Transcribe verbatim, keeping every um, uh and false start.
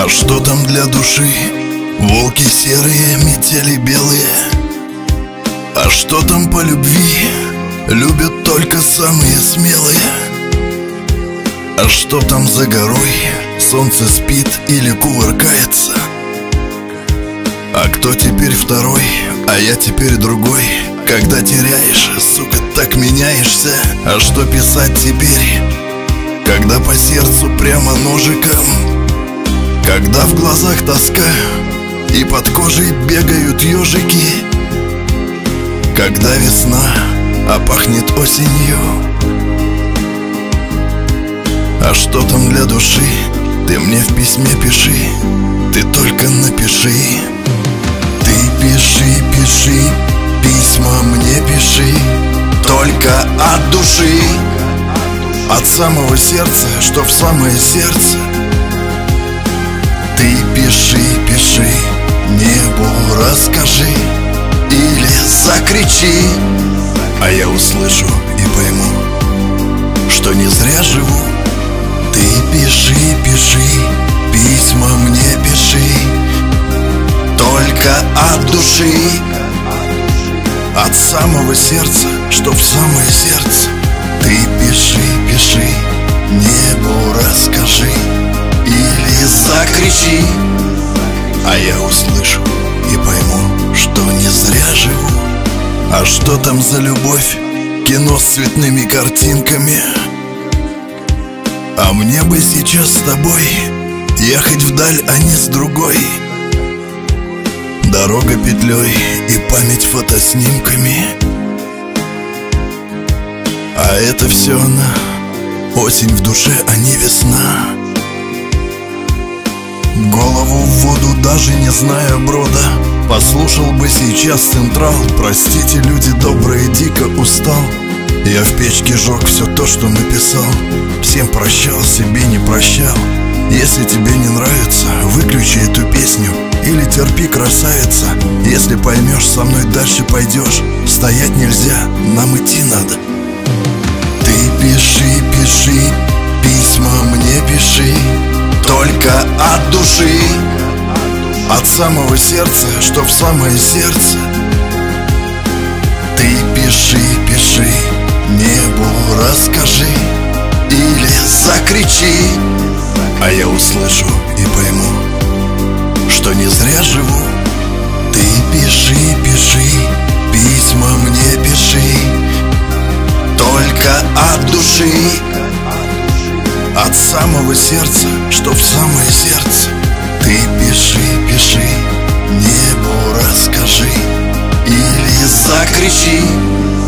А что там для души? Волки серые, метели белые. А что там по любви? Любят только самые смелые. А что там за горой? Солнце спит или кувыркается? А кто теперь второй? А я теперь другой. Когда теряешь, сука, так меняешься. А что писать теперь, когда по сердцу прямо ножиком? Когда в глазах тоска и под кожей бегают ежики? Когда весна, а пахнет осенью? А что там для души? Ты мне в письме пиши, ты только напиши. Ты пиши, пиши, письма мне пиши, только от души, от самого сердца, что в самое сердце. Ты пиши, пиши, небу расскажи или закричи, а я услышу и пойму, что не зря живу. Ты пиши, пиши, письма мне пиши, только от души, от самого сердца, что в самое сердце. Ты пиши, пиши, небу расскажи или закричи, а я услышу и пойму, что не зря живу. А что там за любовь? Кино с цветными картинками. А мне бы сейчас с тобой ехать вдаль, а не с другой. Дорога петлей и память фотоснимками. А это все она, осень в душе, а не весна. Голову в воду, даже не зная брода, послушал бы сейчас Централ. Простите, люди добрые, дико устал. Я в печке жег все то, что написал. Всем прощал, себе не прощал. Если тебе не нравится, выключи эту песню или терпи, красавица. Если поймешь, со мной дальше пойдешь. Стоять нельзя, нам идти надо. Ты пиши, пиши, письма мне пиши, только от души, от самого сердца, что в самое сердце. Ты пиши, пиши, небу расскажи или закричи, а я услышу и пойму, что не зря живу. Ты пиши, пиши, письма мне пиши, только от души, от самого сердца, что в самое сердце. Ты пиши, пиши, небу расскажи или закричи,